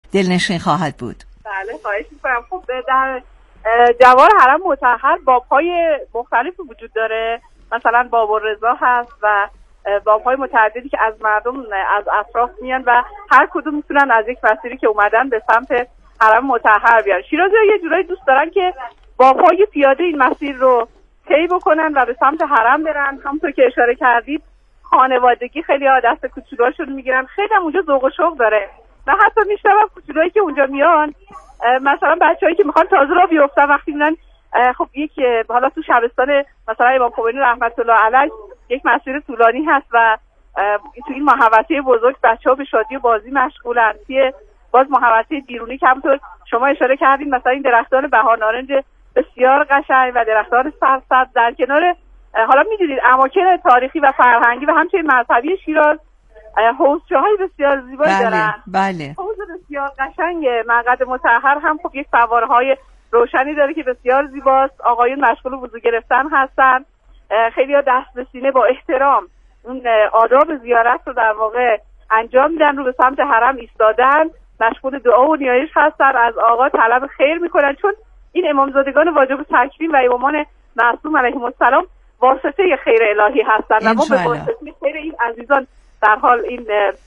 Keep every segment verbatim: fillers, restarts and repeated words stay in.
دلنشین خواهد بود. بله خواهش می‌کنم. خب در جوار حرم مطهر باب‌های مختلفی وجود داره، مثلا باب الرضا هست و باب‌های متعددی که از مردم از اطراف میان و هر کدوم میتونن از یک مسیری که اومدن به سمت حرم مطهر بیان. شیرازی‌ها یه جورایی دوست دارن که باب‌های پیاده این مسیر رو طی بکنن و به سمت حرم برن. همونطور که اشاره کردید خانوادگی خیلی ها دست کوچولوهاشون میگیرن، خیلی هم اونجا ذوق و شوق داره و حتی میشنوم کوچولوهایی که اونجا میان، مثلا بچه‌هایی که میخوان تازه راه بیفتن وقتی میرن، خب یک حالا تو شبستان مثلا امام خمینی رحمت الله علیه یک مسیر طولانی هست و تو این محوطه بزرگ بچه‌ها به شادی و بازی مشغولن. توی باز محوطه بیرونی که همونطور شما اشاره کردین مثلا این درختان بهار نارنج بسیار قشنگ و درختان سرسبز در کنار حالا میدونید اماکن تاریخی و فرهنگی و همچنین مذهبی شیراز حوضچه‌های بسیار زیبایی بله، دارن. بله. حوض بسیار قشنگ مقعد مطهر هم خب یک فواره‌های روشنی داره که بسیار زیباست. آقایون مشغول وضو گرفتن هستن، خیلی‌ها دست به سینه با احترام اون آداب زیارت رو در واقع انجام میدن، رو به سمت حرم ایستادن، مشغول دعا و نیایش هستن، از آقا طلب خیر میکنن، چون این امامزادگان واجب تکریم و امامان معصوم علیهم السلام واسطه خیر الهی هستن و ما به واسطه خیر این عزیزان در حال این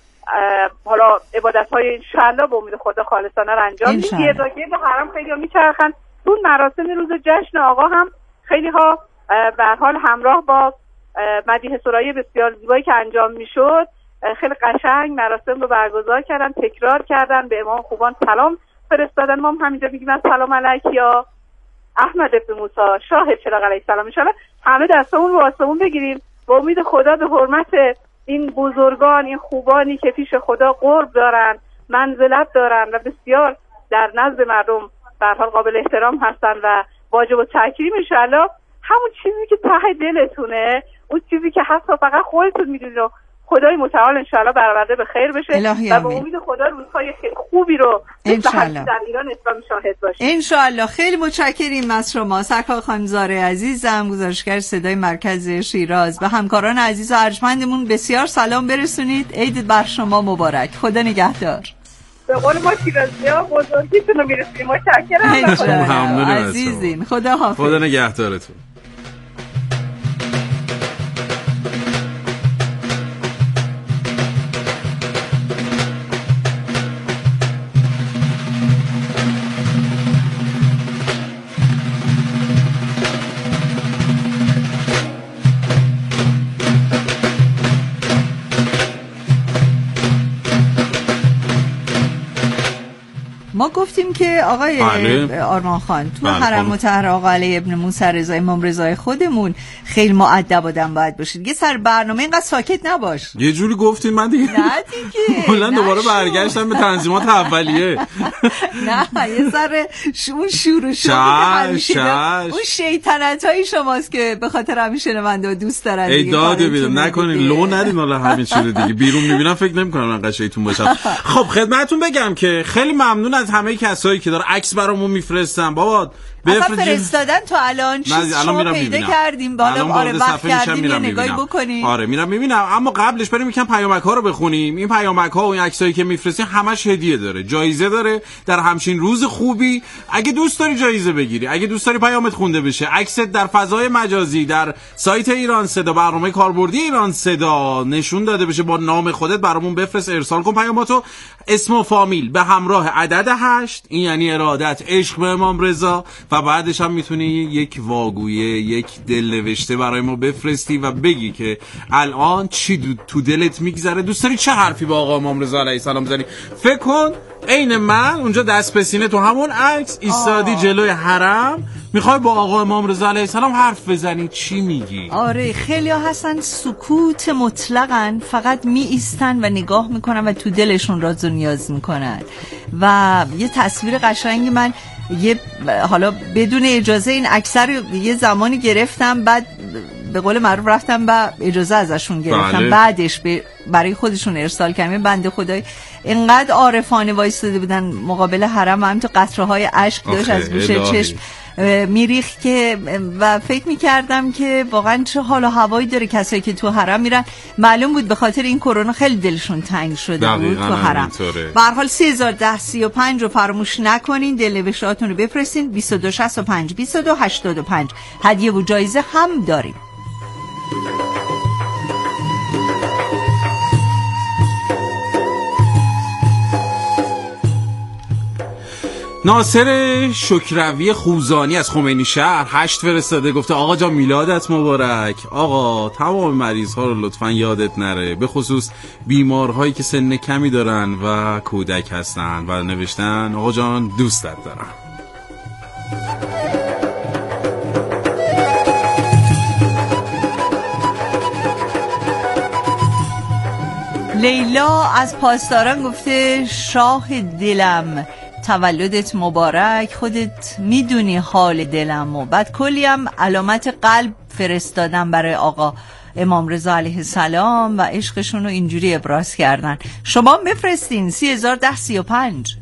حالا عبادت‌های انشالله به امید خدا خالصانه رو انجام میدیم. گرداگرد حرم خیلی‌ها میچرخن. اون مراسم روز جشن آقا هم خیلی‌ها به هر حال همراه با مدیح سرایی بسیار زیبایی که انجام میشد خیلی قشنگ مراسم رو برگزار کردن، تکرار کردن، به امام خوبان سلام فرستادن. ما هم همینجا میگیم سلام علیک یا احمد ابن موسی شاه چراغ علیه السلام. ان شاءالله همه دستمون رو آسمون بگیریم با امید خدا به حرمت این بزرگان، این خوبانی که پیش خدا قرب دارن، منزلت دارن و بسیار در نزد مردم به هر حال قابل احترام هستن و واجب التکریم. ان شاءالله همون چیزی که ته دلتونه، اون چیزی که حتی فقط خودتون میدونید و خدای متعال ان شاءالله برآورده به خیر بشه و به امید خدا روزهای خیلی خوبی رو ان شاءالله در ایران اسلامی شاهد باشیم ان شاءالله. خیلی متشکریم از شما سرکار خانم زهره عزیزم، گزارشگر صدای مرکز شیراز. و همکاران عزیز و ارجمندمون بسیار سلام برسونید. عید بر شما مبارک. خدا نگهدار. به قول ما شیرازی‌ها بزرگیتون رو میرسیم. متشکرم عزیزین. خدا حافظ. خدا نگهدارتون. ما گفتیم که آقای بله. آرمان خان تو بله. حرم مطهر آقا علی ابن موسی رضا امام رضای خودمون خیلی مؤدب آدم باید باشید. یه سر برنامه اینقدر ساکت نباش. یه جوری گفتین من دیگه نه دیگه کلا دوباره برگشتم به تنظیمات اولیه. نه یه سر اون شور و شور همیشه اون شیطنتای شماست که به خاطر همین شنونده دوست دارن دیگه. ای داد بیدم نکنین لو ندین والا همین چیزه دیگه. بیرون میبینم فکر نمی‌کنم من قشنگتون باشم. خب خدمتتون بگم که خیلی ممنون از همه کسایی که داره عکس برامون میفرستن. بابا بفرستین فرستادن تا الان چیز شما پیدا میبینم. کردیم بالا آره وقت کردیم یه نگاهی بکنیم. آره میرم میبینم، اما قبلش بریم یکم پیامک ها رو بخونیم. این پیامک ها و این عکسایی که میفرستین همش هدیه داره، جایزه داره. در همچین روز خوبی اگه دوست داری جایزه بگیری، اگه دوست داری پیامت خونده بشه، عکست در فضای مجازی در سایت ایران صدا، برنامه کاربردی ایران صدا نشون داده بشه، با نام خودت برامون بفرست، ارسال کن پیاماتو، اسم و فامیل به همراه عدد هشت، این یعنی ارادت عشق به امام رضا، و بعدش هم میتونی یک واگویه، یک دل نوشته برای ما بفرستی و بگی که الان چی تو دلت میگذره، دوست داری چه حرفی با آقا امام رضا علیه السلام بزنی. فکر کن عین من اونجا دست به سینه تو همون عکس ایستادی جلوی حرم، میخوای با آقا امام رضا علیه السلام حرف بزنی، چی میگی؟ آره خیلی ها هستن سکوت مطلقاً، فقط می ایستن و نگاه میکنن و تو دلشون راز و نیاز میکنن. و یه تصویر قشنگی من یه حالا بدون اجازه این اکثر یه زمانی گرفتم، بعد به قول معروف رفتم و اجازه ازشون گرفتم. بله. بعدش به برای خودشون ارسال کردم. بنده خدای اینقدر عارفانه وایساده بودن مقابل حرم و هم تو قطره های اشک داشت از گوشه چشم میریخ که و فکر میکردم که واقعا چه حال و هوایی داره کسایی که تو حرم میرن. معلوم بود به خاطر این کرونا خیلی دلشون تنگ شده بود تو حرم. به هر حال سه هزار و ده سی و پنج رو فراموش نکنین، دلنوشتهاتون رو بفرستین. بیست و دو شصت و پنج بیست و دو هشتاد و پنج هدیه و جایزه هم داریم. ناصر شکروی خوزانی از خمینی شهر هشت فرستاده، گفته آقا جان میلادت مبارک. آقا تمام مریض ها رو لطفا یادت نره، به خصوص بیمارهایی که سن کمی دارن و کودک هستن، و نوشتن آقا جان دوستت دارم. لیلا از پاسداران گفته شاه دلم تولدت مبارک، خودت میدونی حال دلم. و بعد کلی هم علامت قلب فرستادم برای آقا امام رضا علیه السلام و عشقشون رو اینجوری ابراز کردن. شما بفرستین سی هزار و ده سی و پنج.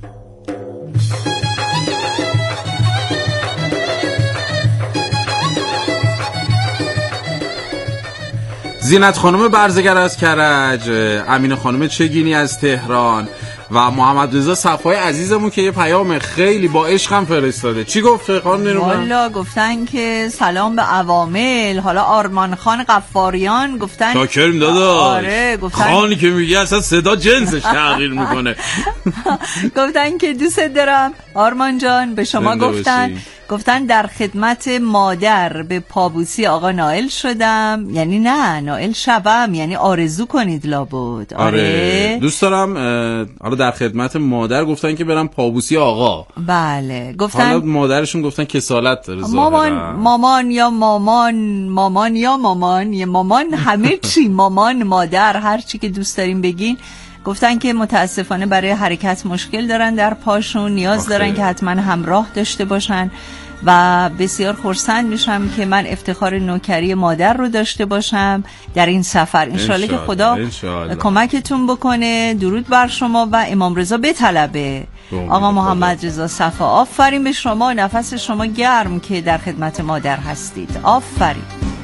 زینت خانم برزگر از کرج، امینه خانم چگینی از تهران و محمد رضا صفای عزیزمون که یه پیام خیلی با عشقم فرستاده. چی گفت خانم نیرومند؟ والا گفتن که سلام به عوامل. حالا آرمان خان قفاریان گفتن شاکریم داداش. آره گفتن خانی که میگه اصلا صدا جنسش تغییر میکنه. گفتن که دوست دارم آرمان جان. به شما گفتن باشی. گفتن در خدمت مادر به پابوسی آقا نائل شدم. یعنی نه نائل شبم، یعنی آرزو کنید لابد. آره, آره. دوست دارم. حالا در خدمت مادر گفتن که برم پابوسی آقا. بله گفتن. حالا مادرشون گفتن کسالت داره مامان مامان یا مامان مامان یا مامان یا مامان همه چی مامان مادر هر چی که دوست داریم بگین. گفتن که متاسفانه برای حرکت مشکل دارن در پاشون، نیاز آخه. دارن که حتما همراه داشته باشن و بسیار خرسند میشم که من افتخار نوکری مادر رو داشته باشم در این سفر. انشالله که خدا انشالله. کمکتون بکنه. درود بر شما و امام رضا بطلبه. آقا محمد رضا صفا آفرین به شما، نفس شما گرم که در خدمت مادر هستید. آفرین.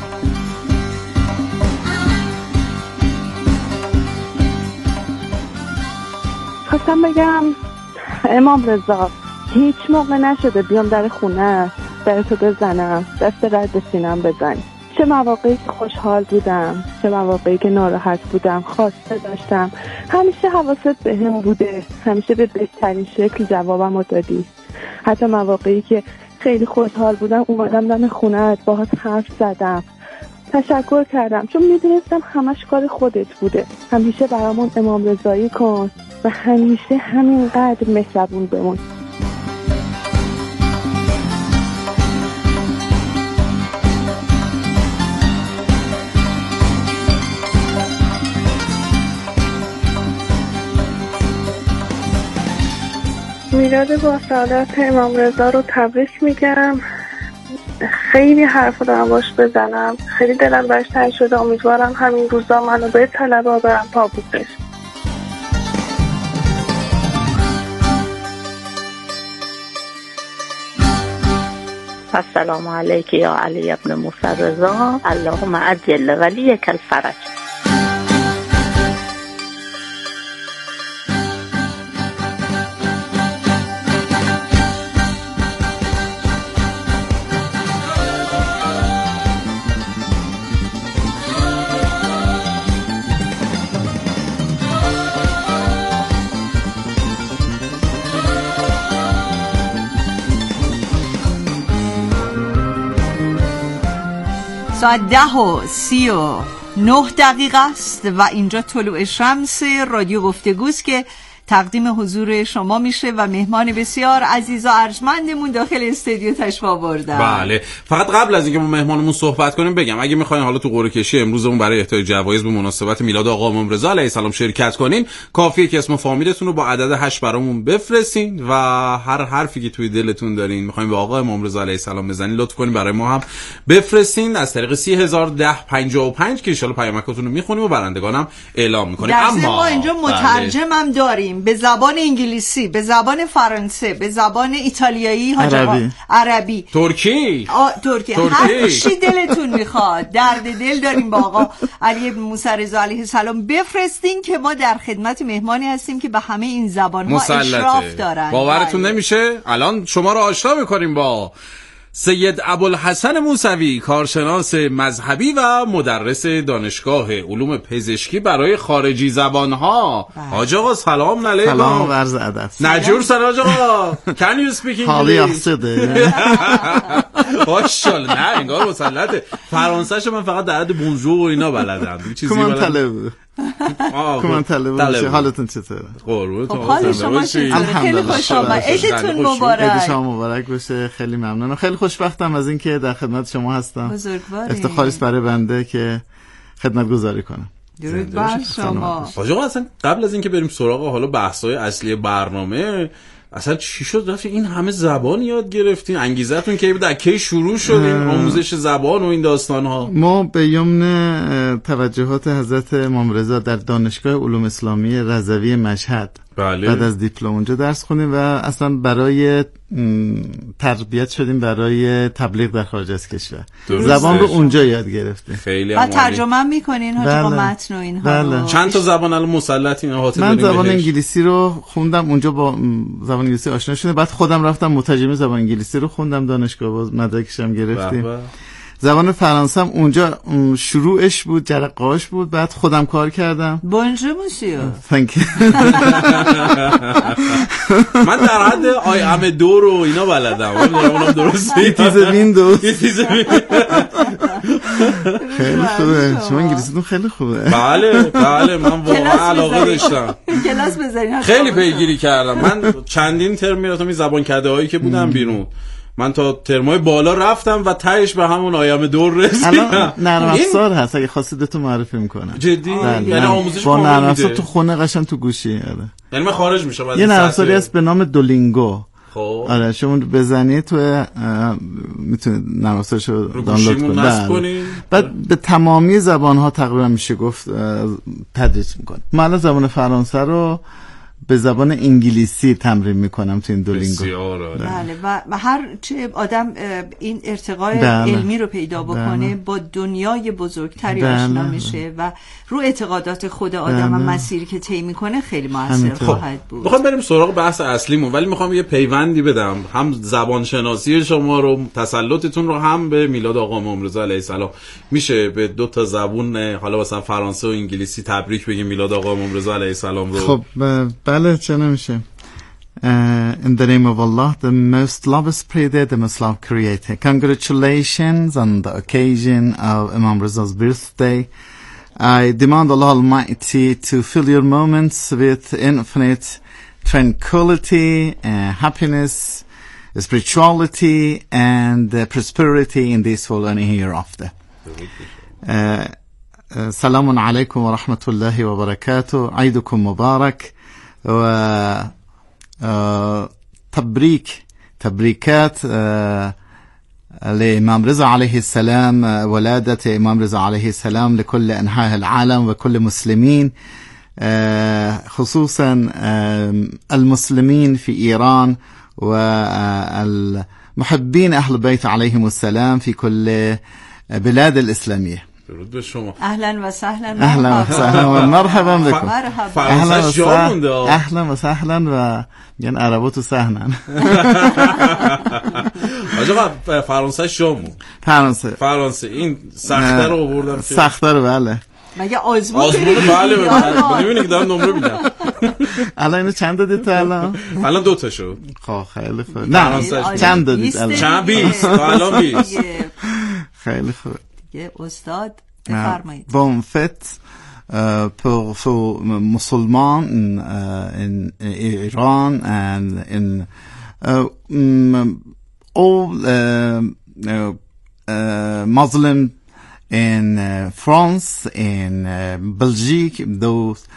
خواستم بگم امام رضا هیچ موقع نشده بیام در خونه در تو بزنم، دست رد سینم بزنی. چه مواقعی که خوشحال بودم، چه مواقعی که ناراحت بودم، خواسته داشتم، همیشه حواست به هم بوده، همیشه به بهترین شکل جوابم رو دادی. حتی مواقعی که خیلی خوشحال بودم اومدم دم خونه‌ات باهات حرف زدم، تشکر کردم، چون میدونستم همش کار خودت بوده. همیشه برامون امام رضایی کن و همیشه همینقدر مهربون بمون. میلاد با سعادت امام رضا رو تبریک میگم. خیلی حرف دارم باش بزنم، خیلی دلم برش تنگ شده. امیدوارم همین روزا منو به طلبا برم پابوسش. السلام علیک یا علی ابن موسی رضا، اللهم عجل ولیک الفرج. ساعت ده و سی و نه دقیقه است و اینجا طلوع شمس رادیو گفتگوست که تقدیم حضور شما میشه و مهمان بسیار عزیز و ارجمندمون داخل استودیو تشریف آوردن. بله، فقط قبل از اینکه با مهمانمون صحبت کنیم بگم اگه میخواین حالا تو قرعه کشی امروزمون برای اهدای جوایز به مناسبت میلاد آقا امام رضا علیه السلام شرکت کنین، کافیه که اسم و فامیلتون رو با عدد هشت برامون بفرستین و هر حرفی که توی دلتون دارین میخواین به آقا امام رضا علیه السلام بزنین لطف کنین برای ما هم بفرستین از طریق سی هزار و ده پنجاه و پنج که ان شاء الله پیامکاتون رو میخونیم و برندگانم اعلام میکنیم. اما ما اینجا مترجم هم داریم به زبان انگلیسی، به زبان فرانسه، به زبان ایتالیایی، عربی، عربی، ترکی، ترکی، هر چی دلتون میخواد. درد دل داریم با آقا علی بن موسی رضا علیه السلام بفرستین که ما در خدمت مهمانی هستیم که به همه این زبان‌ها اشراف دارن. باورتون نمیشه الان شما رو آشنا می‌کنیم با سید ابوالحسن موسوی، کارشناس مذهبی و مدرس دانشگاه علوم پزشکی برای خارجی زبان‌ها. حاج آقا سلام علیکم. سلام و عرض ادب. نجور سلام حاج آقا. Can you speak English؟ حالی احسده. ماشاءالله. نه انگار مسلطه. فرانسه‌شو من فقط در حد بونژور و اینا بلدم. چیزی بلدم. کمان طلب. کمان طلب. حالتون چطوره؟ قربونتون. حال شما چطوره؟ خیلی خوش آمد. عیدتون مبارک. عید شما مبارک باشه. خیلی ممنونم. خیلی خوشبختم از اینکه در خدمت شما هستم. بزرگواری. افتخاری است برای بنده که خدمتگزاری کنم. درود بر شما. حاج آقا اصلا قبل از اینکه بریم سراغ حالا بحث‌های اصلی برنامه، اصلا چی شد رفت این همه زبان یاد گرفتین؟ انگیزتون کی بود؟ از کی شروع شد این آموزش زبان و این داستان‌ها؟ ما به یمن توجهات حضرت امام رضا در دانشگاه علوم اسلامی رضوی مشهد بله. بعد از دیپلم اونجا درس خوندیم و اصلا برای تربیت شدیم برای تبلیغ در خارج از کشور. زبان رو اونجا یاد گرفتیم. خیلی عالی. و ترجمه میکنین حاج آقا متن و اینها؟ بله. چند تا زبان الان مسلطین احاطه من دارین؟ زبان انگلیسی رو خوندم اونجا، با زبان انگلیسی آشنا شدم، بعد خودم رفتم مترجم زبان انگلیسی رو خوندم دانشگاه، باز مدرکش هم گرفتیم. بابا. زبان فرانسه هم اونجا شروعش بود، جرقه‌اش بود، بعد خودم کار کردم. بونژور موسیو. ثانک یو. من در حد آی ام دو رو اینا بلدم. اونم درسته. تیز ویندوز. تیز خیلی خوبه. شما انگلیسیتون خیلی خوبه. بله بله من واقعا علاقه داشتم. کلاس بزنین. خیلی پیگیری کردم. من چندین ترم میرفتم این زبان کده‌هایی که بودم بیرون. من تا ترمای بالا رفتم و تهش به همون آیام دور رسیدم. الان نرم افزار هست اگه خواستید تو معرفی میکنم. جدی؟ یعنی آموزش با نرم افزار تو خونه قشنگ تو گوشی. آره. یعنی من خارج میشم از یه نرم افزاری هست به نام دولینگو. خب آره شما بزنید تو میتونید نرم افزارشو دانلود کنید. بعد به تمامی زبان ها تقریبا میشه گفت تدریس میکنه. من الان زبان فرانسه رو به زبان انگلیسی تمرین میکنم تو این دولینگو. بله و, و هر چه آدم این ارتقای بله. علمی رو پیدا بکنه بله. با دنیای بزرگتری بله. آشنا میشه و رو اعتقادات خود آدم بله. و مسیری که طی میکنه خیلی موثر خواهد بود. میخوام بریم سراغ بحث اصلیمون، ولی میخوام یه پیوندی بدم، هم زبان شناسی شما رو، تسلطتون رو، هم به میلاد آقا امام رضا علیه السلام. میشه به دو تا زبون حالا مثلا فرانسه و انگلیسی تبریک بگیم میلاد آقا امام رضا علیه السلام رو؟ خب بله چه نمیشه. Uh, in the name of Allah, the most lovest creator, the most loved creator. Congratulations on the occasion of Imam Reza's birthday. I demand Allah Almighty to fill your moments with infinite tranquility, uh, happiness, spirituality, and uh, prosperity in this world and hereafter. Uh, uh, Salamun alaykum wa rahmatullahi wa barakatuh. Aidukum Mubarak. و تبريك تبريكات لإمام رضا عليه السلام، ولادة إمام رضا عليه السلام لكل أنحاء العالم وكل مسلمين، خصوصا المسلمين في إيران والمحبين أهل البيت عليهم السلام في كل بلاد الإسلامية. درود به شما. اهلا و سهلا. اهلا و سهلا و مرحبا بكم. اهلا و سهلا. اهلا و سهلا و یعنی عربو تو سهنن. آقا فرانسه شامو. فرانسه. فرانسه این سخته رو آوردم. سخته رو بله. مگه آزمون آزمون بله بله. ببینید که دارم نمره میدم. الان اینو چند دادید تا الان؟ الان دو تا شد. خب خیلی خوب. نه چند دادید الان؟ چند بیست. الان بیست. خیلی خوب. استاد بفرمایید. Bon fête uh, for, for Muslims in, uh, in, in Iran and in uh, um, all uh, uh, uh, Muslim in uh, France, in uh, Belgique, those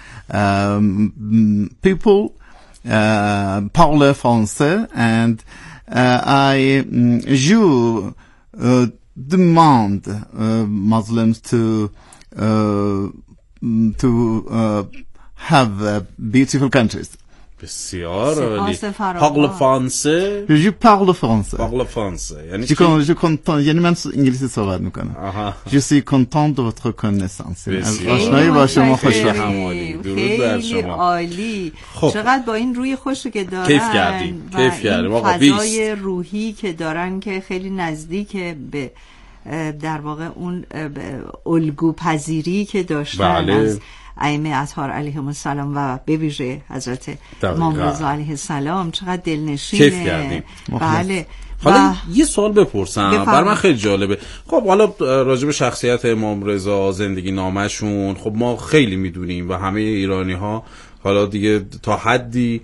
um, people uh, parle français, and uh, I um, je uh, demand uh, Muslims to uh, to uh, have uh, beautiful countries. بسیار عالی. سپاس پارل فرانسه. Je parle français. پارل فرانسه. یعنی Je con- je content. یعنی من انگلیسی صحبت میکنم. آها. Je suis content de votre connaissance. از بسیار. آشنایی با شما خوشبختم. همالی. درود بر خیلی شما. عالی. خب. چقدر با این روی خوشی که دارن کیف کردیم. و کیف کردیم. این آقا فضای روحی که دارن که خیلی نزدیک به در واقع اون الگو پذیری که داشتن بله. از ائمه اطهار علیهم السلام و به ویژه حضرت امام رضا علیه السلام، چقدر دلنشینه. کیف کردیم. بله. حالا و یه سوال بپرسم، بر من خیلی جالبه. خب حالا راجع به شخصیت امام رضا، زندگی نامشون، خب ما خیلی میدونیم و همه ایرانی ها حالا دیگه تا حدی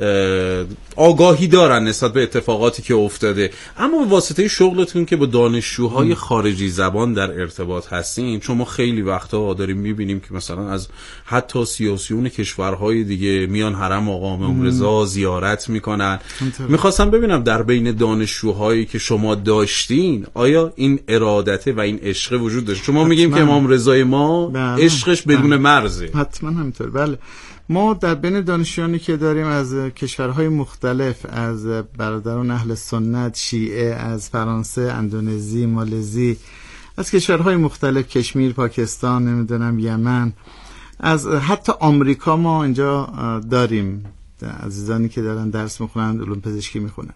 آگاهی دارن نسبت به اتفاقاتی که افتاده، اما به واسطه شغلتون که با دانشجوهای خارجی زبان در ارتباط هستین، چون ما خیلی وقتا داریم میبینیم که مثلا از حتی سیاسیون کشورهای دیگه میان حرم آقا امام رضا زیارت میکنن. میخواستم ببینم در بین دانشجوهایی که شما داشتین آیا این ارادته و این عشق وجود داشت؟ شما میگیم که امام رضای ما عشقش بدون مرزه. حتما همینطور. بله، ما در بین دانشجویانی که داریم از کشورهای مختلف، از برادران اهل سنت، شیعه، از فرانسه، اندونزی، مالزی، از کشورهای مختلف، کشمیر، پاکستان، نمیدونم یمن، از حتی آمریکا ما اینجا داریم عزیزانی که دارن درس میخونن، علوم پزشکی میخونن.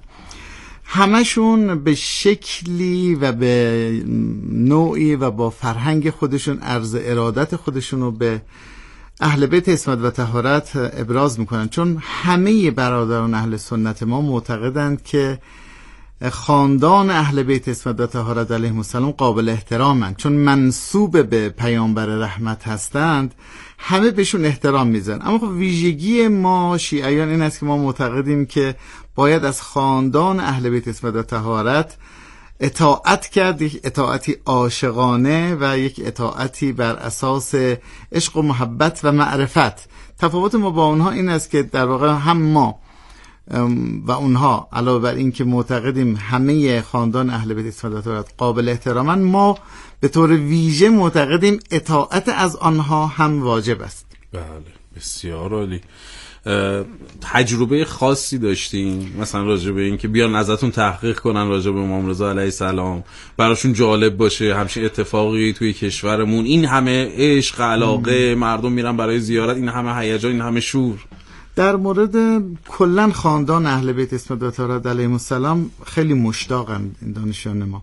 همشون به شکلی و به نوعی و با فرهنگ خودشون عرض ارادت خودشون رو به اهل بیت عصمت و طهارت ابراز میکنن، چون همه برادران اهل سنت ما معتقدند که خاندان اهل بیت عصمت و طهارت علیهم السلام قابل احترامند، چون منسوب به پیامبر رحمت هستند، همه بهشون احترام میزن. اما خب ویژگی ما شیعیان این است که ما معتقدیم که باید از خاندان اهل بیت عصمت و طهارت اطاعت کرد، یک اطاعتی عاشقانه و یک اطاعتی بر اساس عشق و محبت و معرفت. تفاوت ما با اونها این است که در واقع هم ما و اونها علاوه بر این که معتقدیم همه خاندان اهل بیت عصمت و طهارت قابل احترامن، ما به طور ویژه معتقدیم اطاعت از آنها هم واجب است. بله، بسیار عالی. تجربه خاصی داشتین مثلا راجع به این که بیان ازتون تحقیق کنن راجع به امام رضا علیه السلام، براشون جالب باشه همچین اتفاقی توی کشورمون، این همه عشق، علاقه، مردم میرن برای زیارت، این همه هیجان، این همه شور؟ در مورد کلن خاندان اهل بیت عصمت و طهارت علیهم السلام خیلی مشتاقن این دانشجویان ما،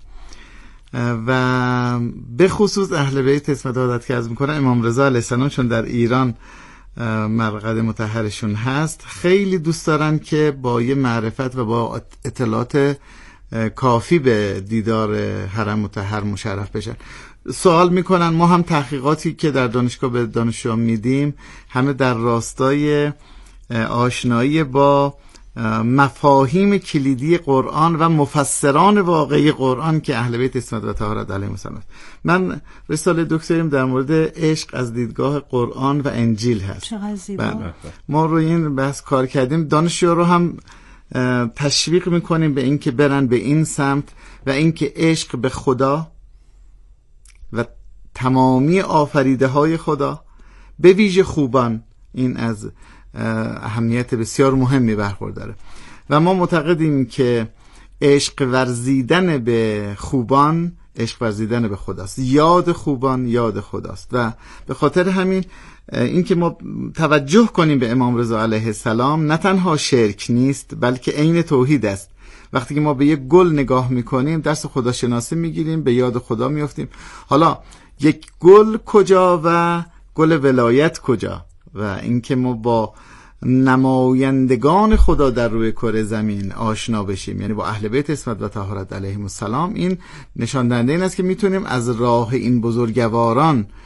و به خصوص اهل بیت عصمت و طهارت که عرض میکنن امام رضا علیه السلام، چون در ایران مرقد مطهرشون هست، خیلی دوست دارن که با یه معرفت و با اطلاعات کافی به دیدار حرم مطهر مشرف بشن. سوال میکنن، ما هم تحقیقاتی که در دانشگاه به دانشجویان میدیم همه در راستای آشنایی با مفاهیم کلیدی قرآن و مفسران واقعی قرآن که اهل بیت عصمت و طهارت علیهم السلام. من رساله دکتریم در مورد عشق از دیدگاه قرآن و انجیل هست. چقدر زیبا. ما روی این بحث کار کردیم، دانشجو رو هم تشویق میکنیم به این که برن به این سمت و این که عشق به خدا و تمامی آفریده های خدا، به ویژه خوبان، این از اهمیت بسیار مهمی برخورداره و ما معتقدیم که عشق ورزیدن به خوبان عشق ورزیدن به خداست، یاد خوبان یاد خداست. و به خاطر همین این که ما توجه کنیم به امام رضا علیه السلام نه تنها شرک نیست بلکه عین توحید است. وقتی که ما به یک گل نگاه میکنیم درس خداشناسی میگیریم، به یاد خدا میافتیم. حالا یک گل کجا و گل ولایت کجا؟ و اینکه ما با نمایندگان خدا در روی کره زمین آشنا بشیم، یعنی با اهل بیت عصمت و طهارت علیهم السلام، این نشان دهنده این است که میتونیم از راه این بزرگواران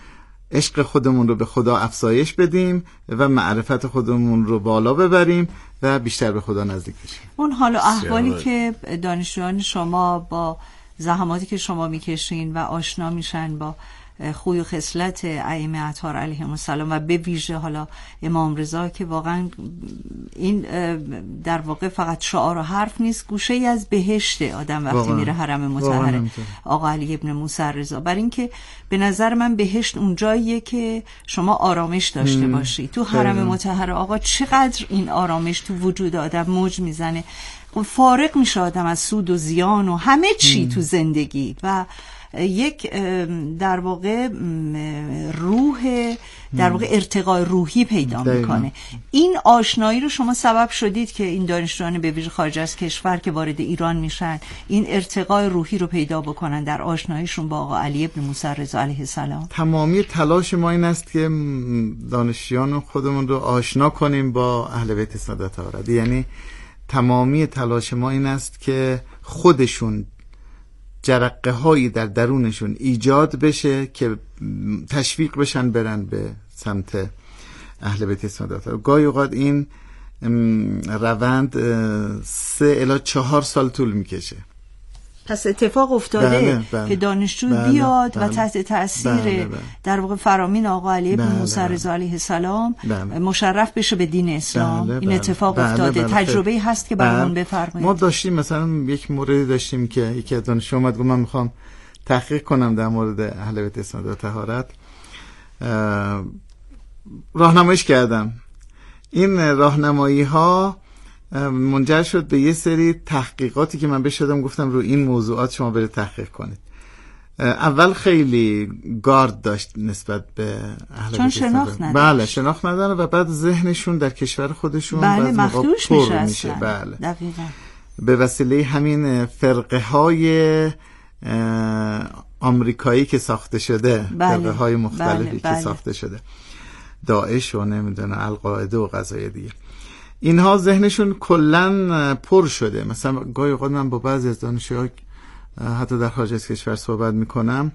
عشق خودمون رو به خدا افزایش بدیم و معرفت خودمون رو بالا ببریم و بیشتر به خدا نزدیک بشیم. اون حال و احوالی که دانشجویان شما با زحماتی که شما میکشین و آشنا میشن با خوی و خصلت ائمه اطهار علیهم السلام و به ویژه حالا امام رضا که واقعا این در واقع فقط شعار و حرف نیست، گوشه ای از بهشت آدم وقتی میره حرم مطهر آقا علی ابن موسی رضا. برای اینکه به نظر من بهشت اون جاییه که شما آرامش داشته باشی. تو حرم مطهر آقا چقدر این آرامش تو وجود آدم موج میزنه، فارغ میشه آدم از سود و زیان و همه چی ام. تو زندگی و یک در واقع روح در واقع ارتقاء روحی پیدا میکنه. این آشنایی رو شما سبب شدید که این دانشجویان به ویژه خارج از کشور که وارد ایران میشن این ارتقاء روحی رو پیدا بکنن در آشناییشون با آقا علی ابن موسی رضا علیه السلام. تمامی تلاش ما این است که دانشجویان خودمون رو آشنا کنیم با اهل بیت سادات آورد. یعنی تمامی تلاش ما این است که خودشون جرقه هایی در درونشون ایجاد بشه که تشویق بشن برن به سمت اهل بیت سادات. گاهی اوقات این روند سه الی چهار سال طول میکشه. پس اتفاق افتاده بله، بله، که دانشجو بله، بیاد بله، و تحت تأثیر بله، بله، در واقع فرامین آقا علی ابن بله، موسی رضا علیه السلام بله، مشرف بشه به دین اسلام. بله، این اتفاق بله، افتاده بله، تجربه هست که برامون بله، بفرمایید. ما داشتیم مثلا یک موردی داشتیم که یکی از دانشجو اومد گفت من میخوام تحقیق کنم در مورد اهل بیت سادات طهارت، راهنماییش کردم. این راهنمایی ها منجر شد به یه سری تحقیقاتی که من بهش دادم، گفتم رو این موضوعات شما برید تحقیق کنید. اول خیلی گارد داشت نسبت به اهل چون شناخت نداشت. بله شناخت نداره و بعد ذهنشون در کشور خودشون بله مخدوش میشه, میشه. بله دقیقاً به وسیله همین فرقه های آمریکایی که ساخته شده بله. فرقه های مختلفی بله. که بله. ساخته شده، داعش و نمیدونه القاعده و غزای دیگه، اینها ذهنشون کلن پر شده. مثلا گاهی اوقات من با بعضی از دانشجوها حتی در خارج از کشور صحبت میکنم،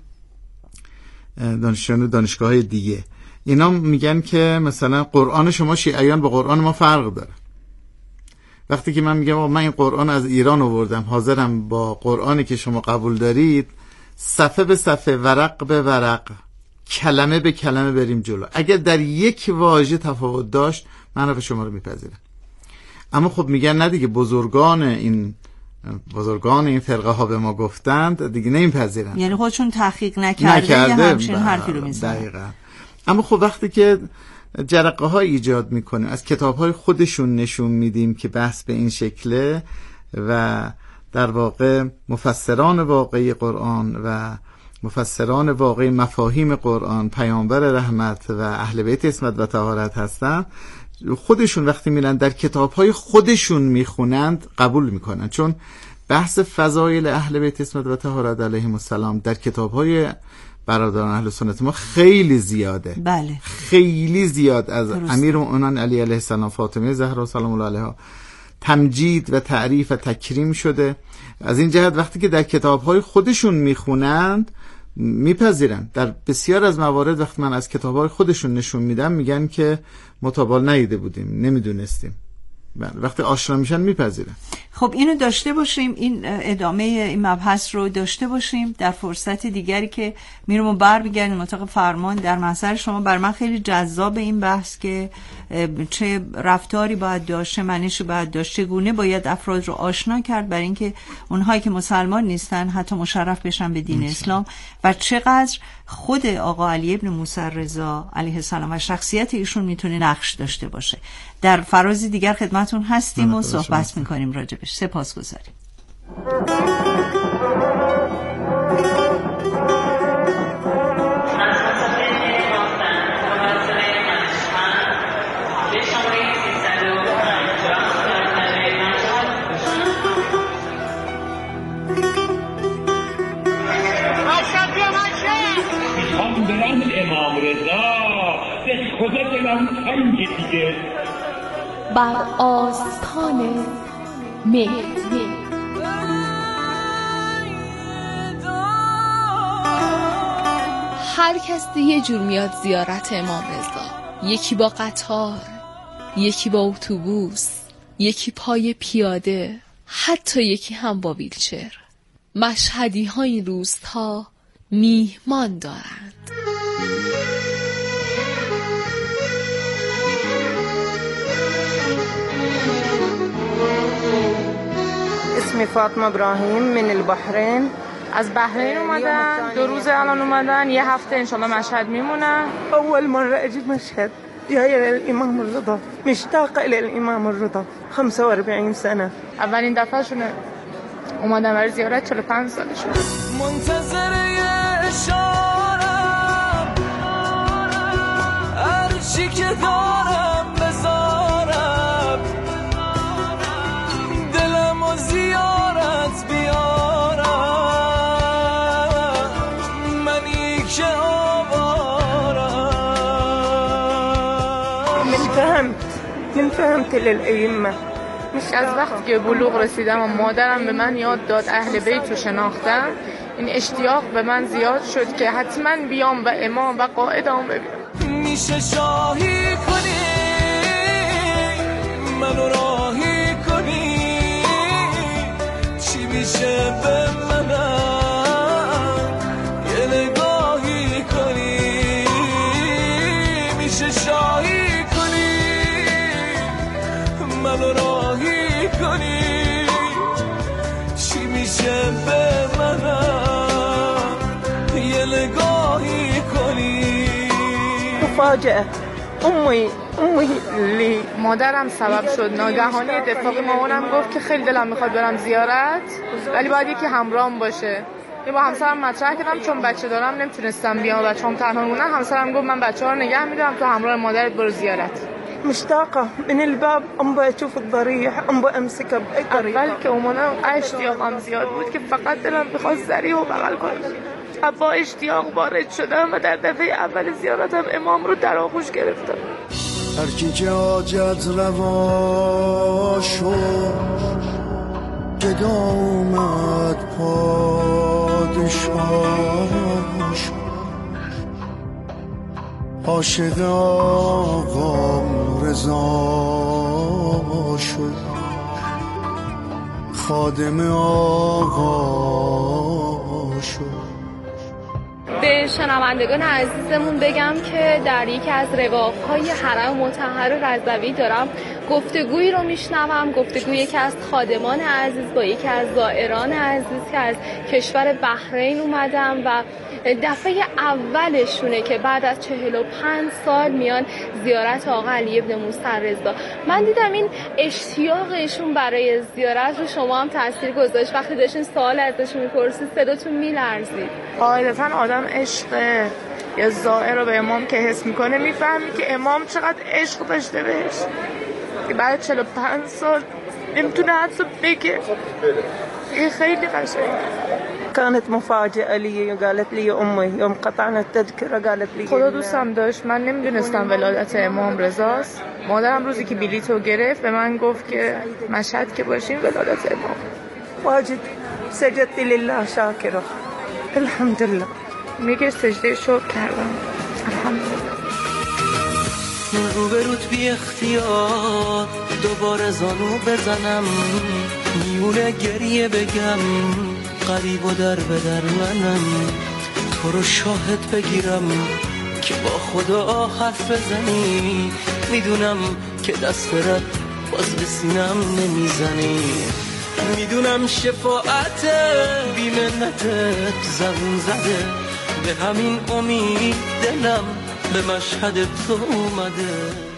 دانشجویان دانشگاه‌های دیگه، اینا میگن که مثلا قرآن شما شیعیان با قرآن ما فرق داره. وقتی که من میگم من این قرآن از ایران آوردم، حاضرم با قرآنی که شما قبول دارید صفحه به صفحه، ورق به ورق، کلمه به کلمه بریم جلو، اگر در یک واژه تفاوت داشت من رو به شما رو میپذیرم. اما خب میگن نه دیگه، بزرگان این بزرگان این فرقه ها به ما گفتند دیگه نمیپذیرن، یعنی خودشون تحقیق نکرده, نکرده یه همچین حرفی رو میزنن. دقیقاً. اما خب وقتی که جرقه ها ایجاد میکنیم، از کتاب های خودشون نشون میدیم که بحث به این شکله و در واقع مفسران واقعی قرآن و مفسران واقعی مفاهیم قرآن پیامبر رحمت و اهل بیت عصمت و طهارت هستن، خودشون وقتی میرن در کتاب‌های خودشون میخونند قبول میکنن. چون بحث فضایل اهل بیت عصمت و طهارت علیهم السلام در کتاب‌های برادران اهل سنت ما خیلی زیاده. بله. خیلی زیاد از امیرالمومنین علی علیه السلام، فاطمه زهرا سلام الله علیها تمجید و تعریف و تکریم شده. از این جهت وقتی که در کتاب‌های خودشون میخونند میپذیرن. در بسیار از موارد وقتی من از کتاب‌های خودشون نشون میدم میگن که متابال ندیده بودیم، نمیدونستیم. وقتی آشنا میشن میپذیرن. خب اینو داشته باشیم، این ادامه این مبحث رو داشته باشیم در فرصت دیگری که میرم و برمیگردیم اتاق فرمان. در محضر شما بر من خیلی جذاب این بحث که چه رفتاری باید داشت، چه منشی باید داشت، چگونه باید افراد رو آشنا کرد برای اینکه اونهایی که مسلمان نیستن حتی مشرف بشن به دین اسلام و چقدر خود آقا علی ابن موسی رضا علیه السلام و شخصیت ایشون میتونه نقش داشته باشه. در فرازی دیگر خدمتون هستیم و صحبت میکنیم راجبش. سپاسگزاریم. بر آستان مهر هر کس یه جور میاد زیارت امام رضا، یکی با قطار، یکی با اتوبوس، یکی پای پیاده، حتی یکی هم با ویلچر. مشهدی ها این روزها میهمان دارند. اسمی فاطمه ابراهیم من البحرین. از بحرین اومدن، دو روز الان اومدن، یه هفته انشالله مشهد میمونن. اول مرة اجي مشهد جاية للامام الرضا، مشتاقة الى الامام الرضا. خمسة وأربعين سنة. اولین دفعه شونه اومدن برای زیارت، چهل و پنج سالشون. منتظر اشارم، هر چی که دارم بذارم، دلم و زیارت بیارم، منی که آوارم. من فهمت من فهمت للأئمة. از وقتی که بلوغ رسیدم و مادرم به من یاد داد اهل بیت رو شناختم، این اشتیاق به من زیاد شد که حتما بیام و امام و قائدم ببینم. میشه شاهی کنی منو راهی کنی، چی میشه به منم یه نگاهی کنی، میشه شاهی کنی منو راهی کنی، چی میشه به منم یه نگاهی کنی. مفاجأة. امي امي اللي مادرم سبب شد ناگهانی اتفاقی. مامانم گفت که خیلی دلم میخواد برم زیارت ولی باید یکی همراهم باشه. یه با همسرم مطرح کردم چون بچه دارم نمیتونستم بیام، بچه‌ام تنها مونن. همسرم گفت من بچه‌ها رو نگه میدارم تو همراه مادرت برو زیارت. مشتاقة من الباب انبا اشوف الضريح، انبا امسكها باي طريقة. اول که اومدم اشتیاقم زیاد بود که فقط دلم میخواست ضریح و بغل کنم. با اشتیاق وارد شدم و در دفعه اول زیارتم امام رو در آغوش گرفتم. هر کی که حاجت روا شد، گدا اومد پادشاه شد، عاشق آقا رضا شد، خادم آقا شد. به شنوندگان عزیزمون بگم که در یکی از رواق‌های حرم مطهر رضوی دارم گفتگویی رو میشنوم، گفتگوی یکی از خادمان عزیز با یکی از زائران عزیز که از کشور بحرین اومدم و دفعه اولشونه که بعد از چهل و پنج سال میان زیارت آقا علی ابن موسی رضا. من دیدم این اشتیاقشون برای زیارت رو شما هم تاثیر گذاشت. وقتی داشتین سوال ازشون میپرسید صداتون میلرزید. قاعدتا آدم عشق یا زائر رو به امام که حس میکنه میفهمی که امام چقدر عشق داشته بهش که بعد چهل و پنج سال نمیتونه حتی بگه. این خیلی قشنگه. كانت مفاجأة لي، قالت لي امي يوم قطعنا التذكرة قالت لي خدا دوستم داشت. من نمیدونستم ولادت امام رضاست. مادرم روزی که بلیطو گرفت به من گفت که مشهد که باشیم ولادت امام. واجد سجدت لله شاکرة الحمدلله. میگه سجده شکر کردم الحمدلله. روبروت بی اختیار دوباره زانو بزنم، میونه گریه بگم قریب و در به در منم، تو رو شاهد بگیرم که با خدا حرف بزنی، میدونم که دست رد باز به سینم نمیزنی، میدونم شفاعت بی منتت زبون زده، به همین امید دلم به مشهد تو اومده.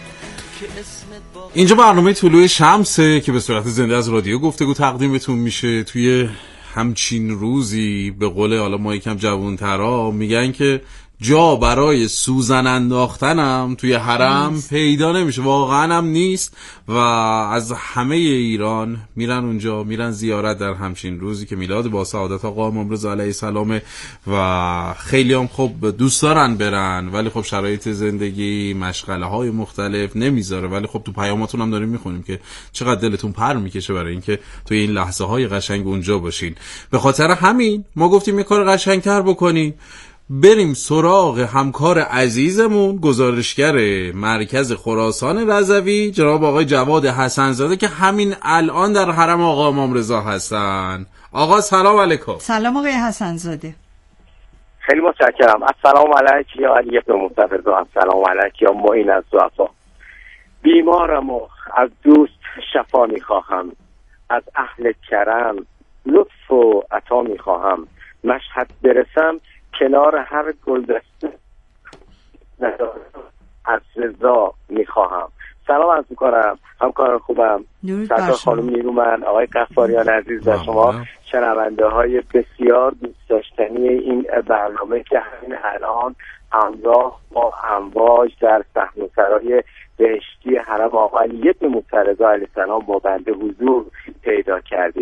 اینجا برنامه طلوع شمسه که به صورت زنده از رادیو گفتگو تقدیمتون میشه توی همچین روزی. به قول حالا ما یکم جوان‌ترا میگن که جا برای سوزن انداختنم توی حرم پیدا نمیشه، واقعا هم نیست و از همه ایران میرن اونجا، میرن زیارت در همچین روزی که میلاد با سعادت آقا امام رضا علیه السلام و خیلی هم خب دوست دارن برن ولی خب شرایط زندگی مشغله های مختلف نمیذاره. ولی خب تو پیاماتون هم داریم میخونیم که چقدر دلتون پر میکشه برای اینکه توی این لحظه های قشنگ اونجا باشین. به خاطر همین ما گفتیم یه کار قشنگتر بکنیم. بریم سراغ همکار عزیزمون، گزارشگر مرکز خراسان رضوی، جناب آقای جواد حسن‌زاده که همین الان در حرم آقا امام رضا هستن. آقا سلام علیکم. سلام آقای حسن‌زاده. خیلی متشکرم. السلام علیک یا علی ابن مصطفی، السلام علیک یا معین از ضعفا. بیمارم و از دوست شفا میخواهم، از اهل کرم لطف و عطا میخواهم. مشهد برسم کنار هر گلدسته از رضا میخواهم. سلام عرض میکنم همکار خوبم سرکار خانم نیرومند، آقای غفاریان عزیز و شما شنونده های بسیار دوست داشتنی این برنامه که همین الان همراه با امواج در صحنه‌سرای بهشتی حرم آقا علی بن موسی رضا علیه السلام با بنده حضور پیدا کردید.